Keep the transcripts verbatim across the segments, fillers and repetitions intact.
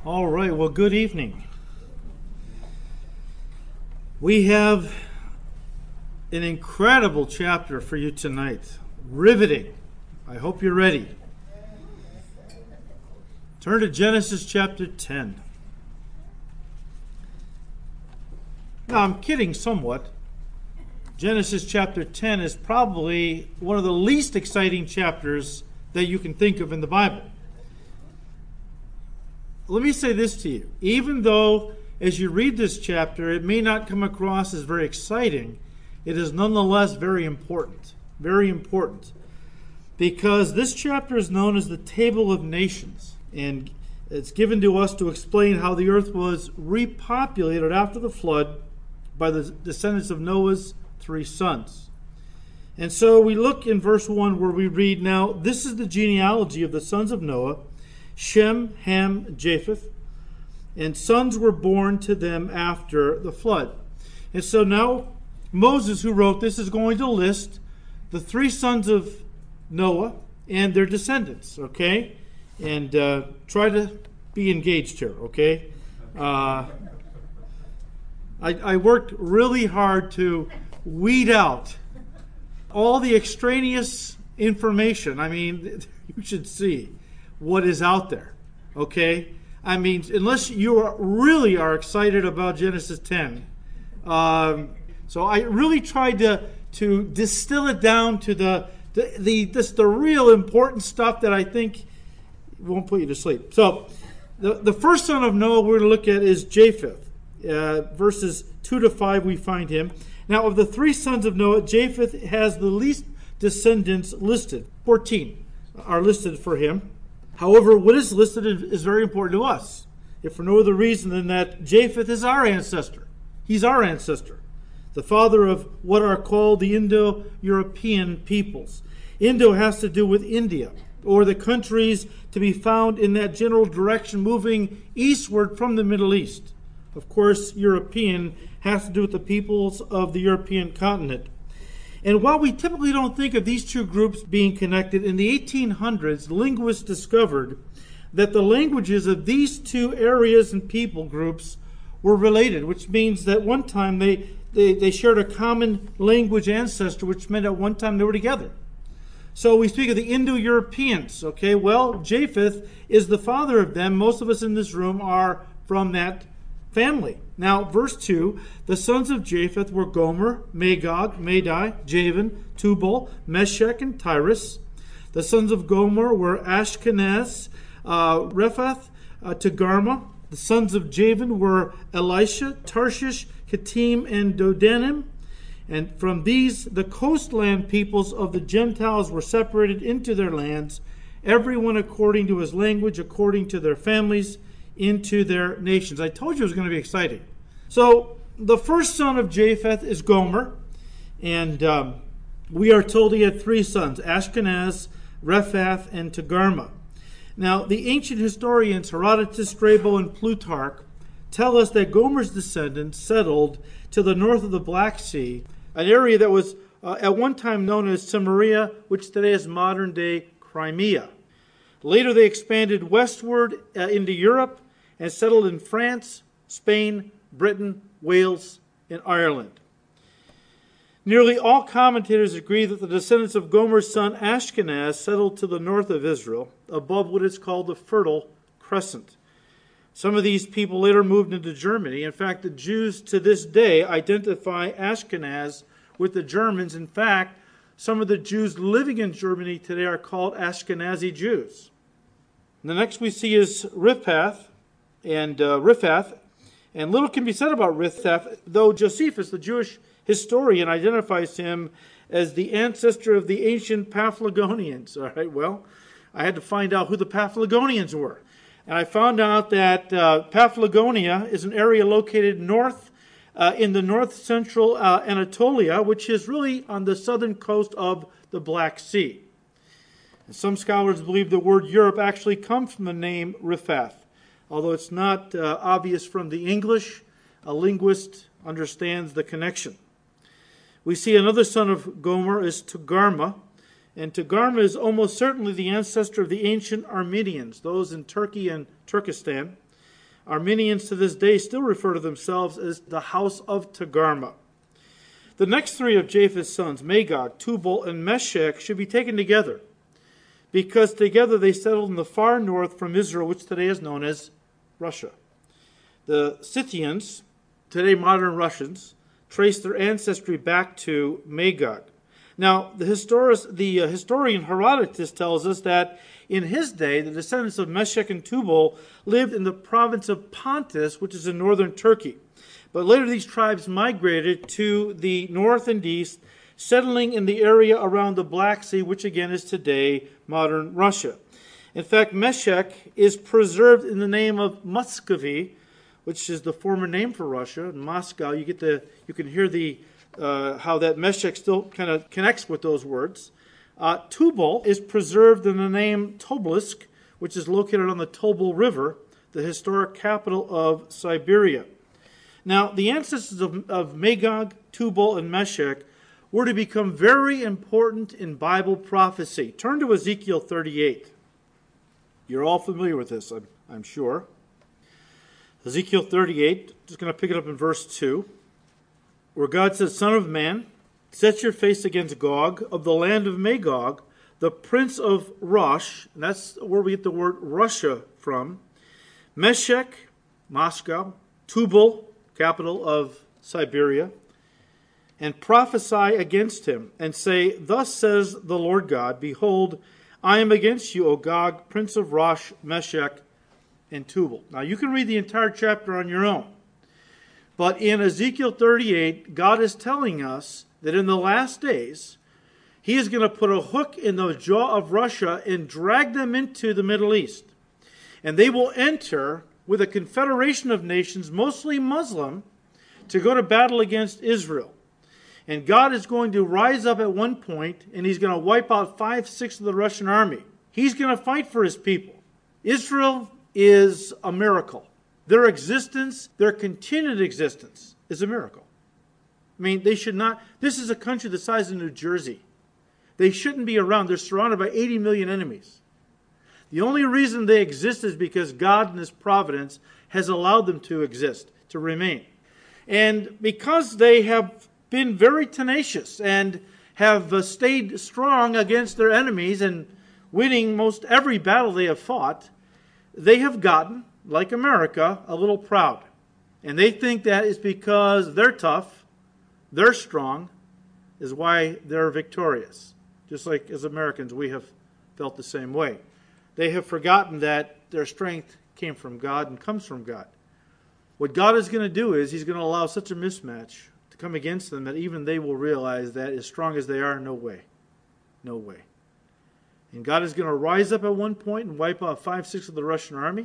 All right, well, good evening. We have an incredible chapter for you tonight. Riveting. I hope you're ready. Turn to Genesis chapter ten. Now, I'm kidding somewhat. Genesis chapter ten is probably one of the least exciting chapters that you can think of in the Bible. Let me say this to you. Even though, as you read this chapter, it may not come across as very exciting, it is nonetheless very important. Very important. Because this chapter is known as the Table of Nations. And it's given to us to explain how the earth was repopulated after the flood by the descendants of Noah's three sons. And so we look in verse one where we read, "Now this is the genealogy of the sons of Noah, Shem, Ham, Japheth, and sons were born to them after the flood." And so now Moses, who wrote this, is going to list the three sons of Noah and their descendants, okay? And uh, try to be engaged here, okay? Uh, I, I worked really hard to weed out all the extraneous information. I mean, you should see what is out there, okay? I mean, unless you are, really are excited about Genesis ten. Um, so I really tried to, to distill it down to the, the, the, this, the real important stuff that I think won't put you to sleep. So the, the first son of Noah we're going to look at is Japheth. Uh, verses two to five we find him. Now, of the three sons of Noah, Japheth has the least descendants listed. fourteen are listed for him. However, what is listed is very important to us, if for no other reason than that Japheth is our ancestor. He's our ancestor, the father of what are called the Indo-European peoples. Indo has to do with India, or the countries to be found in that general direction moving eastward from the Middle East. Of course, European has to do with the peoples of the European continent. And while we typically don't think of these two groups being connected, in the eighteen hundreds, linguists discovered that the languages of these two areas and people groups were related, which means that one time they, they, they shared a common language ancestor, which meant at one time they were together. So we speak of the Indo-Europeans, okay? Well, Japheth is the father of them. Most of us in this room are from that family. Now, verse two, the sons of Japheth were Gomer, Magog, Madai, Javan, Tubal, Meshech, and Tyrus. The sons of Gomer were Ashkenaz, uh, Rephath, uh, Togarmah. The sons of Javan were Elisha, Tarshish, Kittim, and Dodanim. And from these, the coastland peoples of the Gentiles were separated into their lands, everyone according to his language, according to their families, into their nations. I told you it was going to be exciting. So the first son of Japheth is Gomer, and um, we are told he had three sons, Ashkenaz, Rephath, and Togarmah. Now, the ancient historians Herodotus, Strabo, and Plutarch tell us that Gomer's descendants settled to the north of the Black Sea, an area that was uh, at one time known as Samaria, which today is modern-day Crimea. Later, they expanded westward uh, into Europe and settled in France, Spain, Britain, Wales, and Ireland. Nearly all commentators agree that the descendants of Gomer's son Ashkenaz settled to the north of Israel, above what is called the Fertile Crescent. Some of these people later moved into Germany. In fact, the Jews to this day identify Ashkenaz with the Germans. In fact, some of the Jews living in Germany today are called Ashkenazi Jews. The next we see is Riphath, and uh, Riphath, and little can be said about Riphath, though Josephus, the Jewish historian, identifies him as the ancestor of the ancient Paphlagonians. All right, well, I had to find out who the Paphlagonians were. And I found out that uh, Paphlagonia is an area located north uh, in the north-central uh, Anatolia, which is really on the southern coast of the Black Sea. And some scholars believe the word Europe actually comes from the name Riphath, although it's not uh, obvious from the English. A linguist understands the connection. We see another son of Gomer is Togarmah, and Togarmah is almost certainly the ancestor of the ancient Armenians, those in Turkey and Turkestan. Armenians to this day still refer to themselves as the house of Togarmah. The next three of Japheth's sons, Magog, Tubal, and Meshech, should be taken together, because together they settled in the far north from Israel, which today is known as Russia. The Scythians, today modern Russians, trace their ancestry back to Magog. Now, the, historis, the uh, historian Herodotus tells us that in his day, the descendants of Meshech and Tubal lived in the province of Pontus, which is in northern Turkey. But later these tribes migrated to the north and east, settling in the area around the Black Sea, which again is today modern Russia. In fact, Meshech is preserved in the name of Muscovy, which is the former name for Russia. In Moscow, you get the you can hear the uh, how that Meshech still kind of connects with those words. Uh, Tubal is preserved in the name Tobolsk, which is located on the Tobol River, the historic capital of Siberia. Now, the ancestors of, of Magog, Tubal, and Meshech were to become very important in Bible prophecy. Turn to Ezekiel thirty-eight. You're all familiar with this, I'm, I'm sure. Ezekiel thirty-eight, just going to pick it up in verse two, where God says, Son of man, set your face against Gog of the land of Magog, the prince of Rosh, and that's where we get the word Russia from, Meshech, Moscow, Tubal, capital of Siberia, and prophesy against him, and say, Thus says the Lord God, Behold, I am against you, O Gog, prince of Rosh, Meshech, and Tubal. Now, you can read the entire chapter on your own. But in Ezekiel thirty-eight, God is telling us that in the last days, he is going to put a hook in the jaw of Russia and drag them into the Middle East. And they will enter with a confederation of nations, mostly Muslim, to go to battle against Israel. And God is going to rise up at one point, and he's going to wipe out five-sixths of the Russian army. He's going to fight for his people. Israel is a miracle. Their existence, their continued existence, is a miracle. I mean, they should not... This is a country the size of New Jersey. They shouldn't be around. They're surrounded by eighty million enemies. The only reason they exist is because God in his providence has allowed them to exist, to remain. And because they have been very tenacious and have uh, stayed strong against their enemies and winning most every battle they have fought, they have gotten, like America, a little proud. And they think that is because they're tough, they're strong, is why they're victorious. Just like as Americans, we have felt the same way. They have forgotten that their strength came from God and comes from God. What God is going to do is he's going to allow such a mismatch to come against them that even they will realize that as strong as they are, no way. No way. And God is going to rise up at one point and wipe out five-sixths of the Russian army.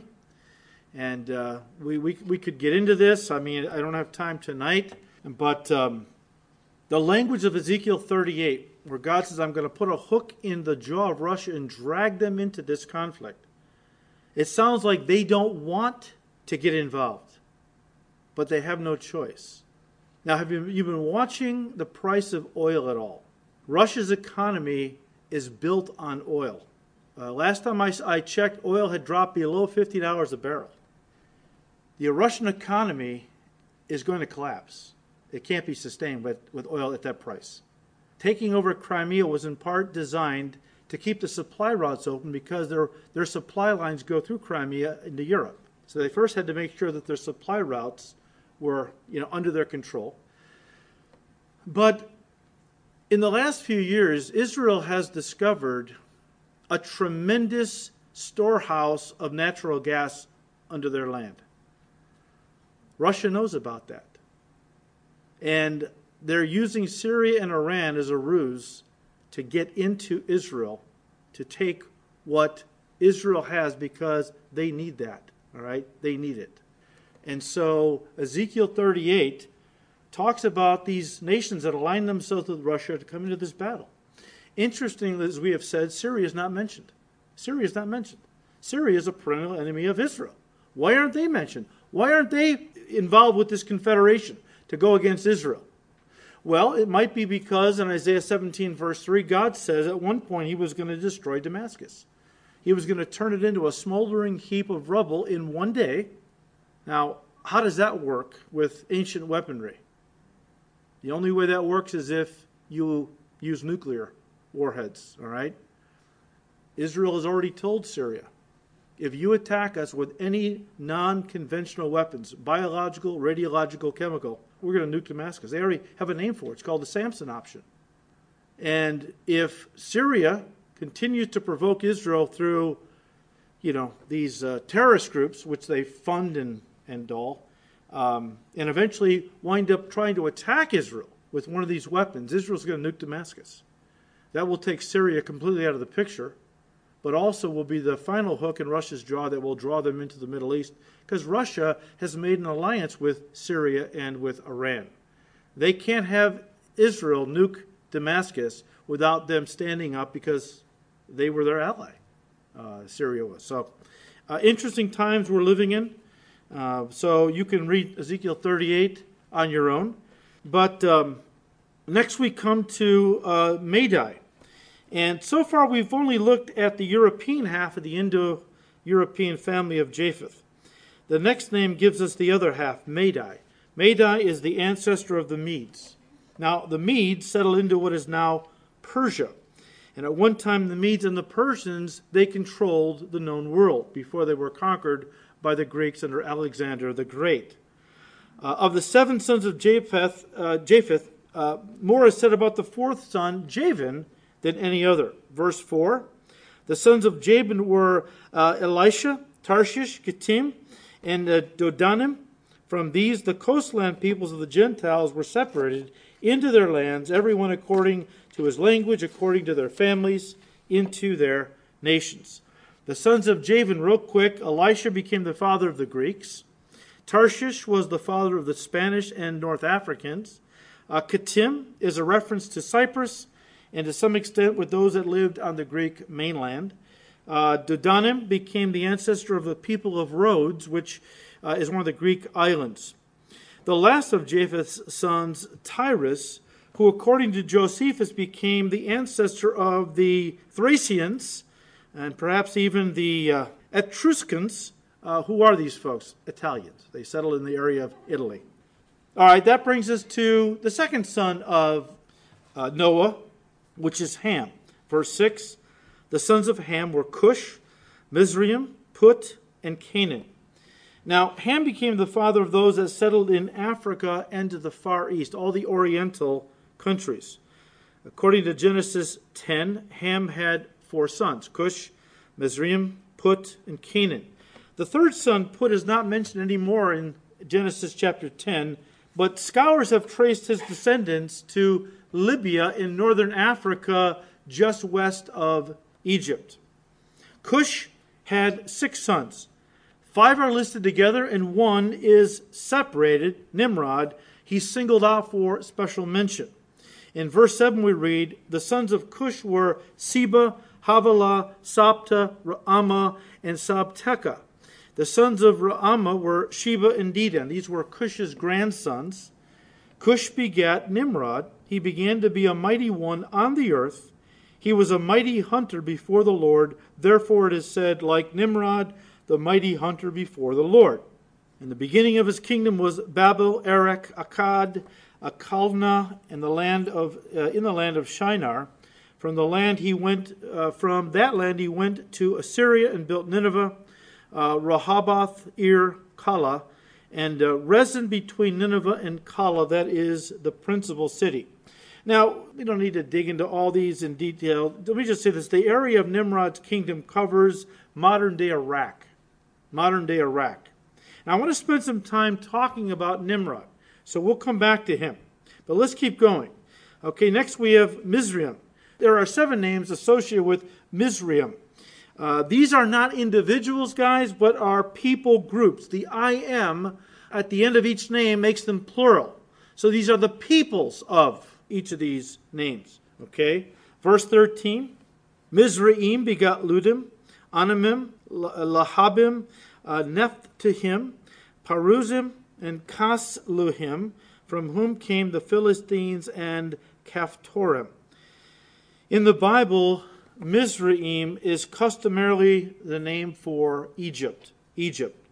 And uh, we, we, we could get into this. I mean, I don't have time tonight. But um, the language of Ezekiel thirty-eight, where God says, I'm going to put a hook in the jaw of Russia and drag them into this conflict. It sounds like they don't want to get involved, but they have no choice. Now, have you you've been watching the price of oil at all? Russia's economy is built on oil. Uh, last time I, I checked, oil had dropped below fifty dollars a barrel. The Russian economy is going to collapse. It can't be sustained with, with oil at that price. Taking over Crimea was in part designed to keep the supply routes open because their, their supply lines go through Crimea into Europe. So they first had to make sure that their supply routes were, you know, under their control. But in the last few years, Israel has discovered a tremendous storehouse of natural gas under their land. Russia knows about that. And they're using Syria and Iran as a ruse to get into Israel, to take what Israel has because they need that, all right? They need it. And so Ezekiel thirty-eight talks about these nations that align themselves with Russia to come into this battle. Interestingly, as we have said, Syria is not mentioned. Syria is not mentioned. Syria is a perennial enemy of Israel. Why aren't they mentioned? Why aren't they involved with this confederation to go against Israel? Well, it might be because in Isaiah seventeen, verse three, God says at one point he was going to destroy Damascus. He was going to turn it into a smoldering heap of rubble in one day, Now, how does that work with ancient weaponry? The only way that works is if you use nuclear warheads, all right? Israel has already told Syria, if you attack us with any non-conventional weapons, biological, radiological, chemical, we're going to nuke Damascus. They already have a name for it. It's called the Samson option. And if Syria continues to provoke Israel through, you know, these uh, terrorist groups, which they fund and, and all, um, and eventually wind up trying to attack Israel with one of these weapons, Israel's going to nuke Damascus. That will take Syria completely out of the picture, but also will be the final hook in Russia's jaw that will draw them into the Middle East, because Russia has made an alliance with Syria and with Iran. They can't have Israel nuke Damascus without them standing up, because they were their ally, uh, Syria was. So, uh, interesting times we're living in. Uh, so you can read Ezekiel thirty-eight on your own. But um, next we come to uh, Madai. And so far we've only looked at the European half of the Indo-European family of Japheth. The next name gives us the other half, Madai. Madai is the ancestor of the Medes. Now, the Medes settled into what is now Persia. And at one time, the Medes and the Persians, they controlled the known world before they were conquered by the Greeks under Alexander the Great. Uh, of the seven sons of Japheth, uh, Japheth uh, more is said about the fourth son, Javan, than any other. Verse four, the sons of Javan were uh, Elisha, Tarshish, Kittim, and uh, Dodanim. From these, the coastland peoples of the Gentiles were separated into their lands, everyone according to his language, according to their families, into their nations. The sons of Javan, real quick, Elisha became the father of the Greeks. Tarshish was the father of the Spanish and North Africans. Uh, Kittim is a reference to Cyprus, and to some extent with those that lived on the Greek mainland. Uh, Dodanim became the ancestor of the people of Rhodes, which uh, is one of the Greek islands. The last of Japheth's sons, Tyrus, who according to Josephus became the ancestor of the Thracians, and perhaps even the uh, Etruscans. Uh, who are these folks? Italians. They settled in the area of Italy. All right, that brings us to the second son of uh, Noah, which is Ham. Verse six, the sons of Ham were Cush, Mizraim, Put, and Canaan. Now, Ham became the father of those that settled in Africa and to the Far East, all the Oriental countries. According to Genesis ten, Ham had four sons, Cush, Mizraim, Put, and Canaan. The third son, Put, is not mentioned anymore in Genesis chapter ten, but scholars have traced his descendants to Libya in northern Africa, just west of Egypt. Cush had six sons. Five are listed together, and one is separated, Nimrod. He's singled out for special mention. In verse seven we read, the sons of Cush were Seba, Havilah, Sabta, Raamah, and Sabteka. The sons of Raamah were Sheba and Dedan. These were Cush's grandsons. Cush begat Nimrod. He began to be a mighty one on the earth. He was a mighty hunter before the Lord. Therefore it is said, like Nimrod, the mighty hunter before the Lord. And the beginning of his kingdom was Babel, Erech, Akkad, Calneh, in the land of uh, in the land of Shinar. From the land he went uh, from that land he went to Assyria and built Nineveh, uh, Rehoboth, Ir, Kala, and uh, Rezin between Nineveh and Kala. That is the principal city. Now, we don't need to dig into all these in detail. Let me just say this. The area of Nimrod's kingdom covers modern-day Iraq. Modern-day Iraq. Now, I want to spend some time talking about Nimrod, so we'll come back to him. But let's keep going. Okay, next we have Mizraim. There are seven names associated with Mizraim. Uh, these are not individuals, guys, but are people groups. The I am at the end of each name makes them plural. So these are the peoples of each of these names. Okay? Verse thirteen, Mizraim begot Ludim, Anamim, Lahabim, uh, Nephtahim, Paruzim, and Casluhim, from whom came the Philistines and Caphtorim. In the Bible, Mizraim is customarily the name for Egypt. Egypt.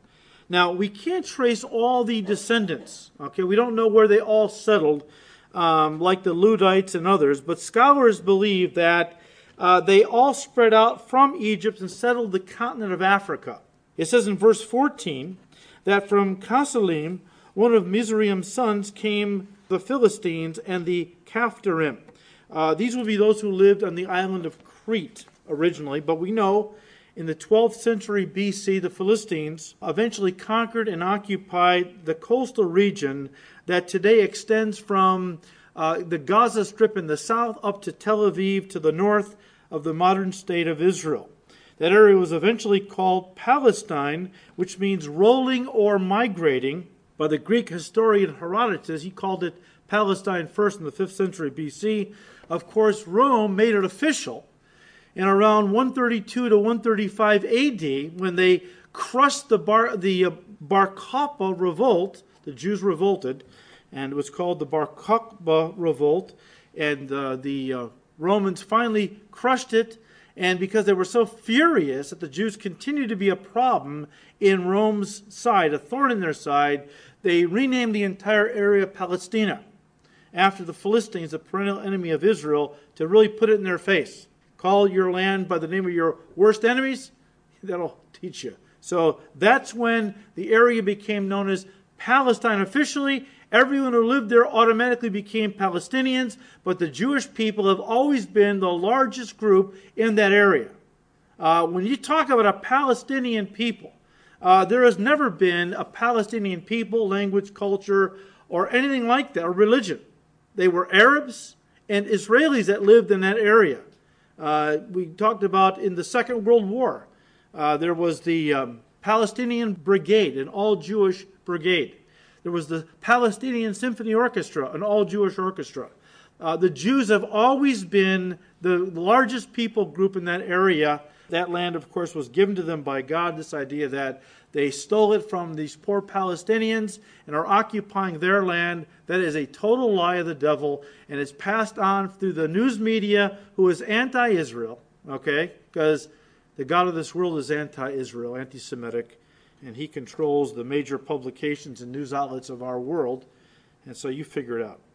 Now, we can't trace all the descendants. Okay, we don't know where they all settled, um, like the Ludites and others, but scholars believe that uh, they all spread out from Egypt and settled the continent of Africa. It says in verse fourteen that from Casalim, one of Mizraim's sons, came the Philistines and the Caphtorim. Uh, these would be those who lived on the island of Crete originally, but we know in the twelfth century B C, the Philistines eventually conquered and occupied the coastal region that today extends from uh, the Gaza Strip in the south up to Tel Aviv to the north of the modern state of Israel. That area was eventually called Palestine, which means rolling or migrating. By the Greek historian Herodotus, he called it Palestine first in the fifth century B C. Of course, Rome made it official in around one thirty-two to one thirty-five A D, when they crushed the Bar, the uh, Bar Kokhba revolt. The Jews revolted, and it was called the Bar Kokhba revolt. And uh, the uh, Romans finally crushed it. And because they were so furious that the Jews continued to be a problem in Rome's side, a thorn in their side, they renamed the entire area Palestina after the Philistines, the perennial enemy of Israel, to really put it in their face. Call your land by the name of your worst enemies, that'll teach you. So that's when the area became known as Palestine officially. Everyone who lived there automatically became Palestinians, but the Jewish people have always been the largest group in that area. Uh, when you talk about a Palestinian people, uh, there has never been a Palestinian people, language, culture, or anything like that, or religion. They were Arabs and Israelis that lived in that area. Uh, we talked about in the Second World War, uh, there was the um, Palestinian Brigade, an all-Jewish brigade. There was the Palestinian Symphony Orchestra, an all-Jewish orchestra. Uh, the Jews have always been the largest people group in that area. That land, of course, was given to them by God, this idea that they stole it from these poor Palestinians and are occupying their land. That is a total lie of the devil, and it's passed on through the news media, who is anti-Israel, okay? Because the God of this world is anti-Israel, anti-Semitic, and he controls the major publications and news outlets of our world, and so you figure it out.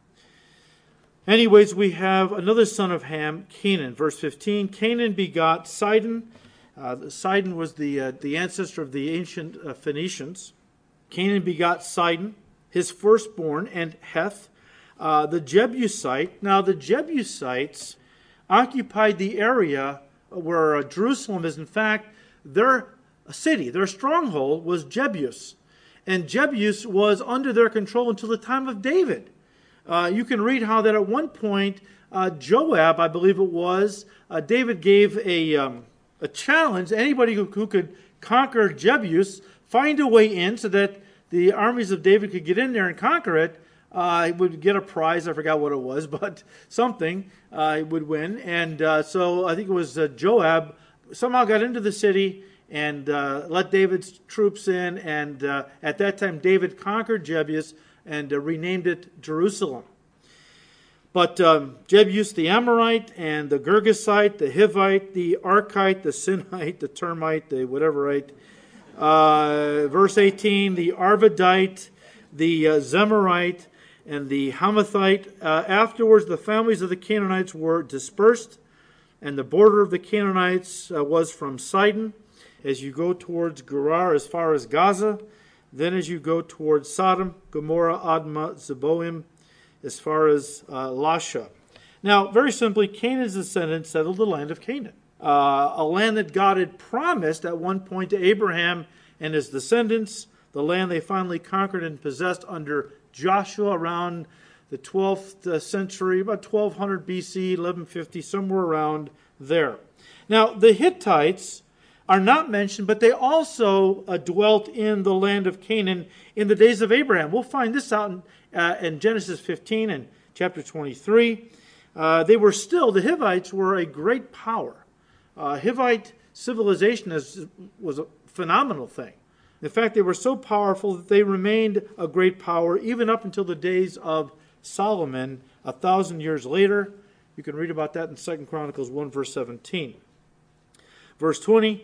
Anyways, we have another son of Ham, Canaan. Verse fifteen, Canaan begot Sidon. Uh, Sidon was the uh, the ancestor of the ancient uh, Phoenicians. Canaan begot Sidon, his firstborn, and Heth, uh, the Jebusite. Now, the Jebusites occupied the area where uh, Jerusalem is. In fact, their city, their stronghold was Jebus. And Jebus was under their control until the time of David. Uh, you can read how that at one point, uh, Joab, I believe it was, uh, David gave a... Um, a challenge, anybody who, who could conquer Jebus, find a way in so that the armies of David could get in there and conquer it, uh, would get a prize. I forgot what it was, but something uh, would win. And uh, so I think it was uh, Joab somehow got into the city and uh, let David's troops in. And uh, at that time, David conquered Jebus and uh, renamed it Jerusalem. But um, Jebus the Amorite and the Girgasite, the Hivite, the Archite, the Sinite, the Termite, the whateverite. Uh, verse eighteen, the Arvadite, the uh, Zemarite, and the Hamathite. Uh, afterwards, the families of the Canaanites were dispersed, and the border of the Canaanites uh, was from Sidon, as you go towards Gerar as far as Gaza, then as you go towards Sodom, Gomorrah, Admah, Zeboim, as far as uh, Lasha. Now, very simply, Canaan's descendants settled the land of Canaan, uh, a land that God had promised at one point to Abraham and his descendants, the land they finally conquered and possessed under Joshua around the twelfth century, about twelve hundred B C, eleven fifty, somewhere around there. Now, the Hittites are not mentioned, but they also uh, dwelt in the land of Canaan in the days of Abraham. We'll find this out in, uh, in Genesis fifteen and chapter twenty-three. Uh, they were still, the Hivites were a great power. Uh, Hivite civilization is, was a phenomenal thing. In fact, they were so powerful that they remained a great power even up until the days of Solomon, a thousand years later. You can read about that in Second Chronicles one, verse seventeen. Verse twenty,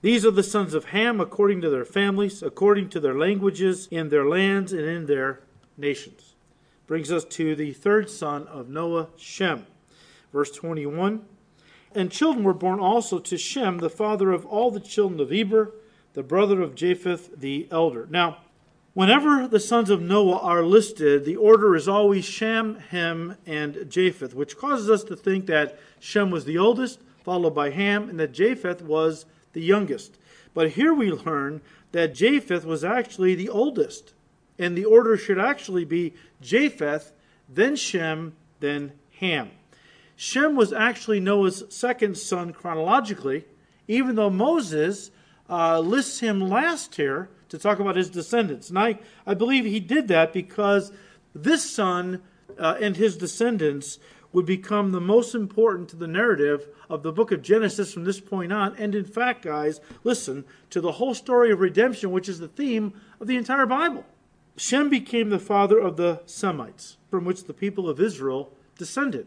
These are the sons of Ham according to their families, according to their languages, in their lands and in their nations. Brings us to the third son of Noah, Shem. Verse twenty-one, and children were born also to Shem, the father of all the children of Eber, the brother of Japheth the elder. Now, whenever the sons of Noah are listed, the order is always Shem, Ham, and Japheth, which causes us to think that Shem was the oldest, followed by Ham, and that Japheth was the youngest. But here we learn that Japheth was actually the oldest, and the order should actually be Japheth, then Shem, then Ham. Shem was actually Noah's second son chronologically, even though Moses uh, lists him last here to talk about his descendants. And I, I believe he did that because this son uh, and his descendants would become the most important to the narrative of the book of Genesis from this point on. And in fact, guys, listen to the whole story of redemption, which is the theme of the entire Bible. Shem became the father of the Semites, from which the people of Israel descended.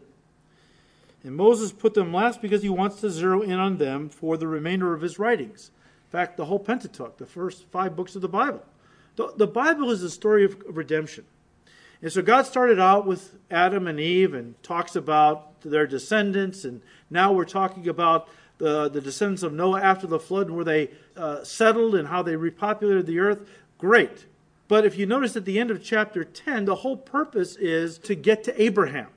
And Moses put them last because he wants to zero in on them for the remainder of his writings. In fact, the whole Pentateuch, the first five books of the Bible. The, the Bible is a story of redemption. And so God started out with Adam and Eve and talks about their descendants. And now we're talking about the, the descendants of Noah after the flood, where they uh, settled and how they repopulated the earth. Great. But if you notice at the end of chapter ten, the whole purpose is to get to Abraham,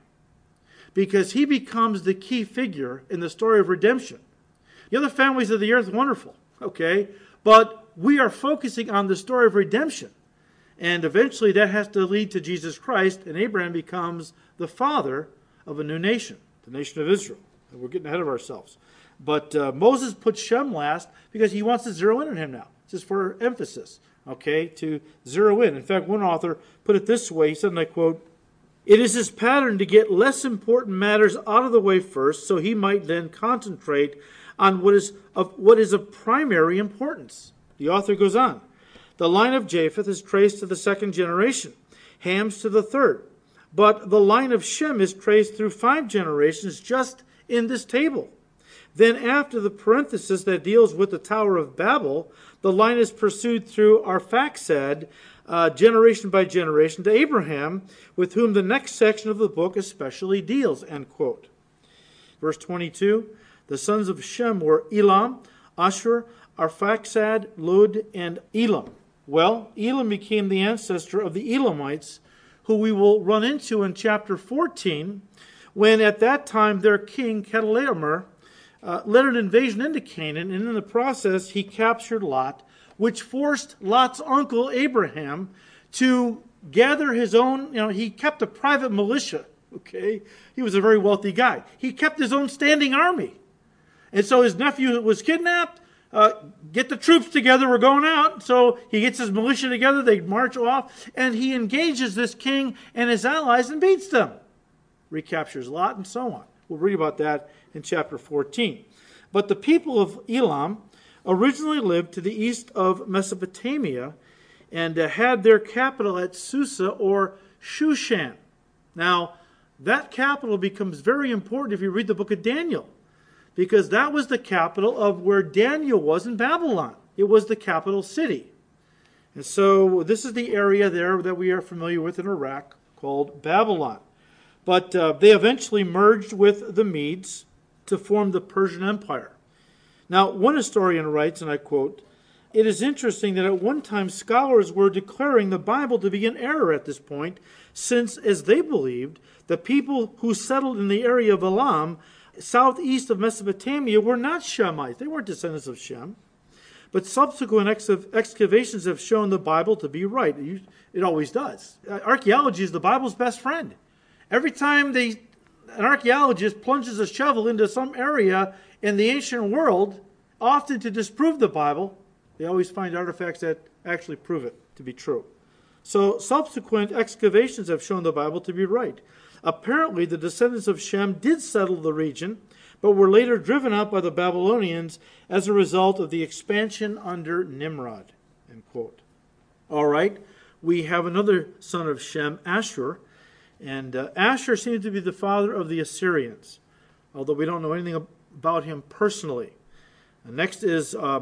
because he becomes the key figure in the story of redemption. The other families of the earth, wonderful, okay? But we are focusing on the story of redemption. And eventually that has to lead to Jesus Christ, and Abraham becomes the father of a new nation, the nation of Israel. And we're getting ahead of ourselves. But uh, Moses put Shem last because he wants to zero in on him now, just for emphasis, okay, to zero in. In fact, one author put it this way. He said, and I quote, "It is his pattern to get less important matters out of the way first, so he might then concentrate on what is of what is of primary importance." The author goes on. The line of Japheth is traced to the second generation, Ham's to the third. But the line of Shem is traced through five generations just in this table. Then after the parenthesis that deals with the Tower of Babel, the line is pursued through Arphaxad, Uh, generation by generation, to Abraham, with whom the next section of the book especially deals, end quote. Verse twenty-two, the sons of Shem were Elam, Ashur, Arphaxad, Lud, and Elam. Well, Elam became the ancestor of the Elamites, who we will run into in chapter fourteen, when at that time their king, Chedorlaomer, uh, led an invasion into Canaan, and in the process he captured Lot, which forced Lot's uncle Abraham to gather his own, you know, he kept a private militia, okay? He was a very wealthy guy. He kept his own standing army. And so his nephew was kidnapped. Uh, get the troops together, we're going out. So he gets his militia together, they march off, and he engages this king and his allies and beats them. Recaptures Lot and so on. We'll read about that in chapter fourteen. But the people of Elam originally lived to the east of Mesopotamia and uh, had their capital at Susa or Shushan. Now, that capital becomes very important if you read the book of Daniel, because that was the capital of where Daniel was in Babylon. It was the capital city. And so this is the area there that we are familiar with in Iraq called Babylon. But uh, they eventually merged with the Medes to form the Persian Empire. Now, one historian writes, and I quote, "It is interesting that at one time scholars were declaring the Bible to be in error at this point, since, as they believed, the people who settled in the area of Elam, southeast of Mesopotamia, were not Shemites. They weren't descendants of Shem. But subsequent ex- excavations have shown the Bible to be right." It always does. Archaeology is the Bible's best friend. Every time they, an archaeologist plunges a shovel into some area in the ancient world, often to disprove the Bible, they always find artifacts that actually prove it to be true. So subsequent excavations have shown the Bible to be right. Apparently, the descendants of Shem did settle the region, but were later driven out by the Babylonians as a result of the expansion under Nimrod. End quote. All right, we have another son of Shem, Ashur, and uh, Ashur seems to be the father of the Assyrians, although we don't know anything about him personally. And next is um,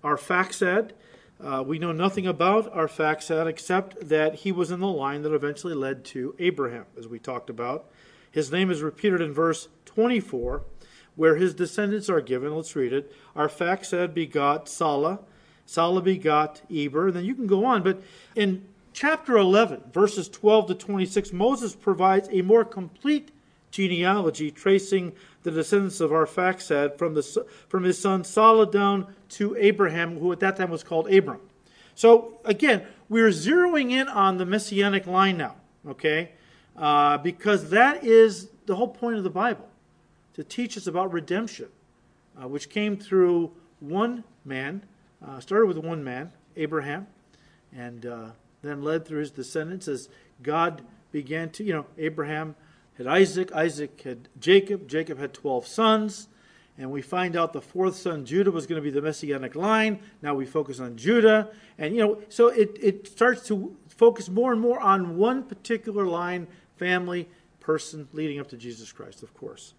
Arphaxad, uh, we know nothing about Arphaxad except that he was in the line that eventually led to Abraham, as we talked about. His name is repeated in verse twenty-four, where his descendants are given. Let's read it. Arphaxad begot Salah. Salah begot Eber. And then you can go on. But in chapter eleven, verses twelve to twenty-six, Moses provides a more complete genealogy tracing the descendants of Arphaxad from, the, from his son Salah down to Abraham, who at that time was called Abram. So, again, we're zeroing in on the Messianic line now, okay? Uh, because that is the whole point of the Bible, to teach us about redemption, uh, which came through one man, uh, started with one man, Abraham, and uh, then led through his descendants as God began to, you know, Abraham had Isaac, Isaac had Jacob, Jacob had twelve sons, and we find out the fourth son, Judah, was going to be the Messianic line. Now we focus on Judah, and, you know, so it, it starts to focus more and more on one particular line, family, person, leading up to Jesus Christ, of course.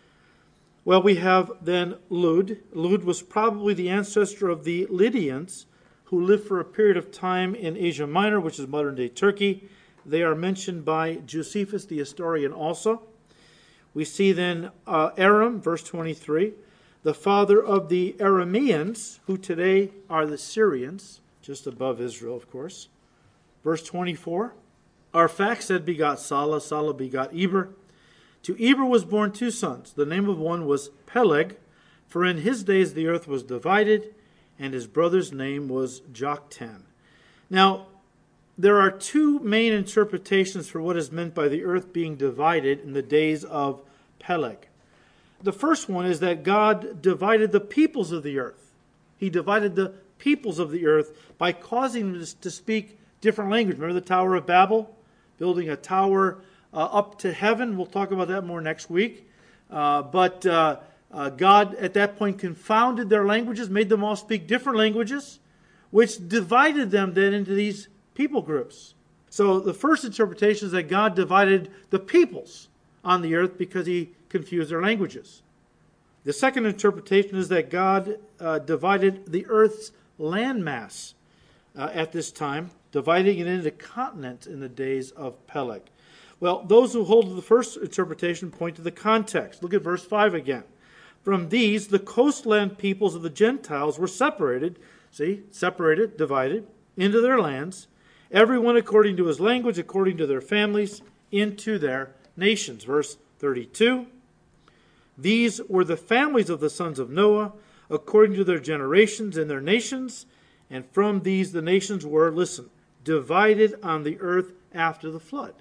Well, we have then Lud. Lud was probably the ancestor of the Lydians, who lived for a period of time in Asia Minor, which is modern-day Turkey. They are mentioned by Josephus, the historian, also. We see then uh, Aram, verse twenty-three, the father of the Arameans, who today are the Syrians, just above Israel, of course. Verse twenty-four, Arphaxad begot Salah, Salah begot Eber. To Eber was born two sons. The name of one was Peleg, for in his days the earth was divided, and his brother's name was Joktan. Now, there are two main interpretations for what is meant by the earth being divided in the days of Peleg. The first one is that God divided the peoples of the earth. He divided the peoples of the earth by causing them to speak different language. Remember the Tower of Babel? Building a tower uh, up to heaven. We'll talk about that more next week. Uh, but uh, uh, God at that point confounded their languages, made them all speak different languages, which divided them then into these people groups. So the first interpretation is that God divided the peoples on the earth because he confused their languages. The second interpretation is that God uh, divided the earth's landmass uh, at this time, dividing it into continents in the days of Peleg. Well, those who hold to the first interpretation point to the context. Look at verse five again. From these, the coastland peoples of the Gentiles were separated, see, separated, divided, into their lands, everyone according to his language, according to their families, into their nations. Verse thirty-two. These were the families of the sons of Noah, according to their generations and their nations, and from these the nations were, listen, divided on the earth after the flood.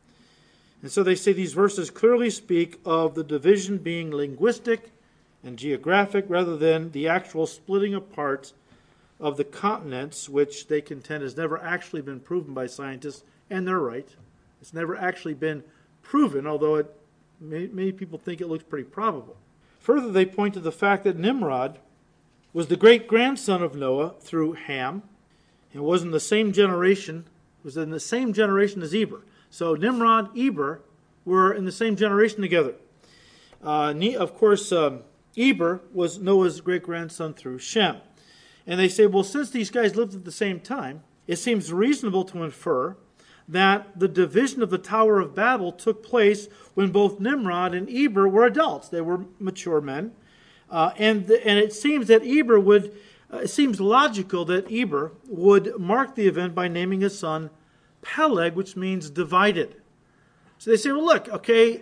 And so they say these verses clearly speak of the division being linguistic and geographic rather than the actual splitting apart of the continents, which they contend has never actually been proven by scientists, and they're right. It's never actually been proven, although it, many, many people think it looks pretty probable. Further, they point to the fact that Nimrod was the great-grandson of Noah through Ham, and was in the same generation, was in the same generation as Eber. So Nimrod, Eber were in the same generation together. Uh, of course, um, Eber was Noah's great-grandson through Shem. And they say, well, since these guys lived at the same time, it seems reasonable to infer that the division of the Tower of Babel took place when both Nimrod and Eber were adults. They were mature men. Uh, and, the, and it seems that Eber would, uh, it seems logical that Eber would mark the event by naming his son Peleg, which means divided. So they say, well, look, okay,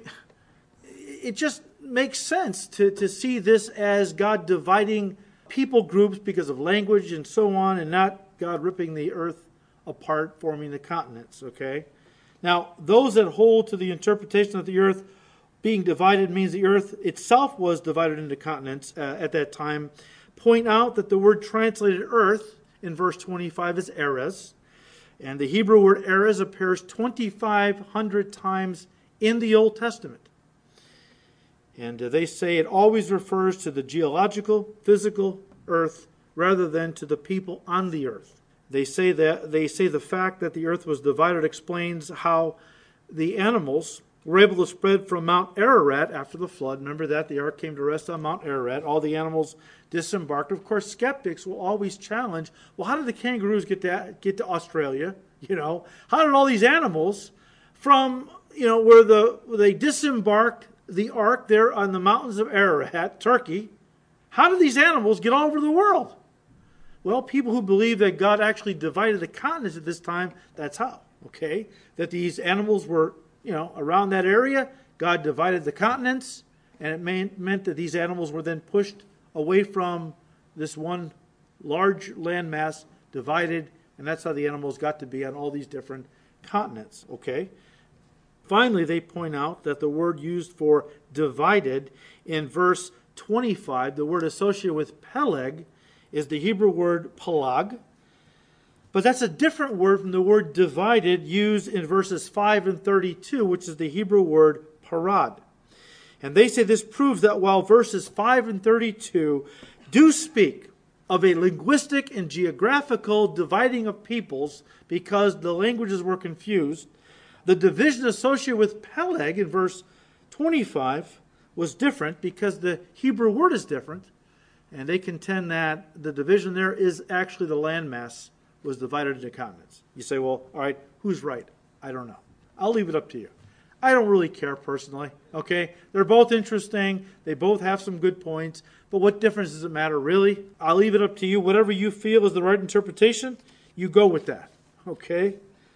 it just makes sense to, to see this as God dividing people groups because of language and so on, and not God ripping the earth apart, forming the continents, okay? Now, those that hold to the interpretation that the earth being divided means the earth itself was divided into continents uh, at that time, point out that the word translated earth in verse twenty-five is Erez, and the Hebrew word Erez appears twenty-five hundred times in the Old Testament. And uh, they say it always refers to the geological, physical earth rather than to the people on the earth. They say that they say the fact that the earth was divided explains how the animals were able to spread from Mount Ararat after the flood. Remember that the ark came to rest on Mount Ararat. All the animals disembarked. Of course, skeptics will always challenge, well, how did the kangaroos get to, get to Australia? You know, how did all these animals from, you know, where the where they disembarked the ark there on the mountains of Ararat, Turkey, how did these animals get all over the world? Well, people who believe that God actually divided the continents at this time, that's how, okay? That these animals were, you know, around that area, God divided the continents, and it meant, meant that these animals were then pushed away from this one large landmass, divided, and that's how the animals got to be on all these different continents, okay? Finally, they point out that the word used for divided in verse twenty-five, the word associated with Peleg, is the Hebrew word palag. But that's a different word from the word divided used in verses five and thirty-two, which is the Hebrew word parad. And they say this proves that while verses five and thirty-two do speak of a linguistic and geographical dividing of peoples because the languages were confused, the division associated with Peleg in verse twenty-five was different because the Hebrew word is different. And they contend that the division there is actually the landmass was divided into continents. You say, well, all right, who's right? I don't know. I'll leave it up to you. I don't really care personally, okay? They're both interesting. They both have some good points. But what difference does it matter, really? I'll leave it up to you. Whatever you feel is the right interpretation, you go with that, okay?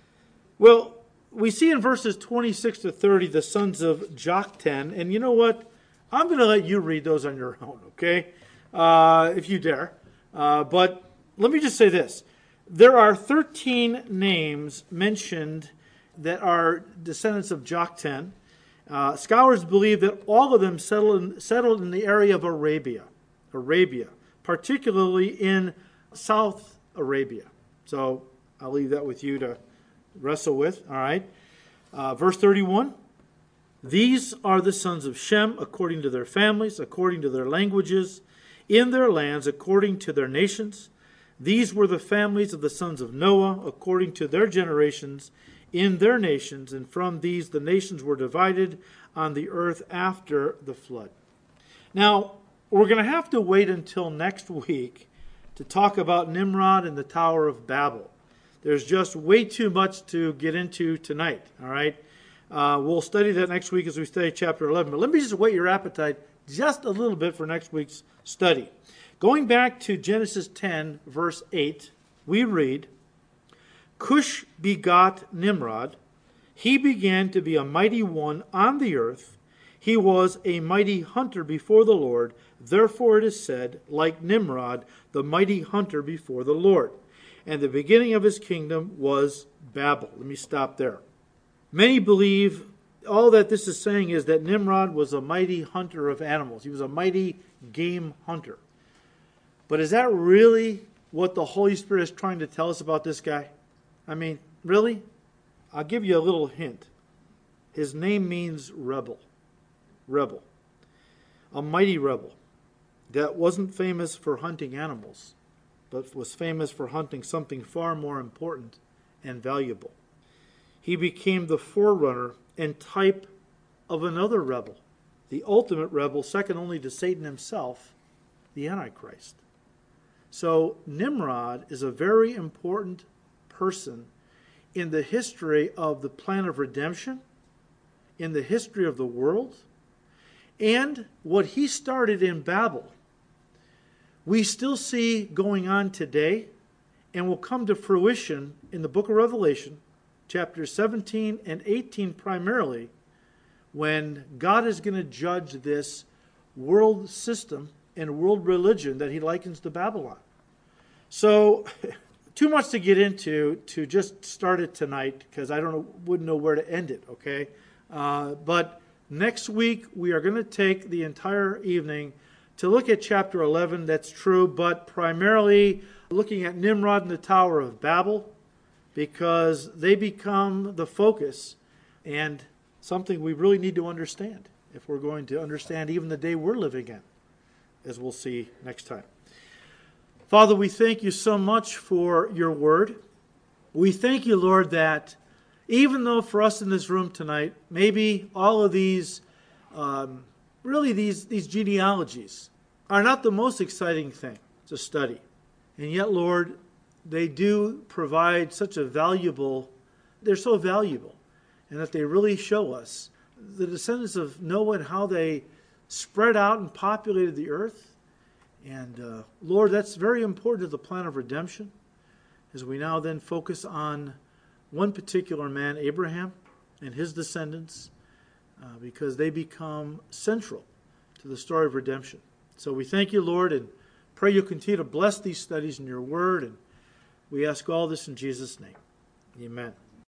Well, we see in verses twenty-six to thirty the sons of Joktan. And you know what? I'm going to let you read those on your own, okay? Uh, if you dare. Uh, but let me just say this. There are thirteen names mentioned that are descendants of Joktan. Uh, scholars believe that all of them settled in, settled in the area of Arabia, Arabia, particularly in South Arabia. So I'll leave that with you to wrestle with. All right. Uh, verse thirty-one. These are the sons of Shem according to their families, according to their languages, in their lands, according to their nations. These were the families of the sons of Noah, according to their generations, in their nations, and from these the nations were divided on the earth after the flood. Now, we're going to have to wait until next week to talk about Nimrod and the Tower of Babel. There's just way too much to get into tonight, all right? Uh, we'll study that next week as we study chapter eleven. But let me just whet your appetite just a little bit for next week's study. Going back to Genesis ten, verse eight, we read, Cush begot Nimrod. He began to be a mighty one on the earth. He was a mighty hunter before the Lord. Therefore it is said, like Nimrod, the mighty hunter before the Lord. And the beginning of his kingdom was Babel. Let me stop there. Many believe all that this is saying is that Nimrod was a mighty hunter of animals. He was a mighty game hunter. But is that really what the Holy Spirit is trying to tell us about this guy? I mean, really? I'll give you a little hint. His name means rebel. Rebel. A mighty rebel that wasn't famous for hunting animals, but was famous for hunting something far more important and valuable. He became the forerunner and type of another rebel, the ultimate rebel, second only to Satan himself, the Antichrist. So Nimrod is a very important person in the history of the plan of redemption, in the history of the world, and what he started in Babel, we still see going on today and will come to fruition in the book of Revelation, chapters seventeen and eighteen primarily, when God is going to judge this world system and world religion that he likens to Babylon. So, too much to get into to just start it tonight, because I don't know, wouldn't know where to end it, okay? Uh, but next week, we are going to take the entire evening to look at chapter eleven, that's true, but primarily looking at Nimrod and the Tower of Babel, because they become the focus and something we really need to understand if we're going to understand even the day we're living in, as we'll see next time. Father, we thank you so much for your word. We thank you, Lord, that Even though for us in this room tonight, maybe all of these, um, really these, these genealogies are not the most exciting thing to study. And yet, Lord, they do provide such a valuable, they're so valuable, and that they really show us the descendants of Noah and how they spread out and populated the earth. And uh, Lord, that's very important to the plan of redemption, as we now then focus on one particular man, Abraham, and his descendants, uh, because they become central to the story of redemption. So we thank you, Lord, and pray you'll continue to bless these studies in your word, and we ask all this in Jesus' name. Amen.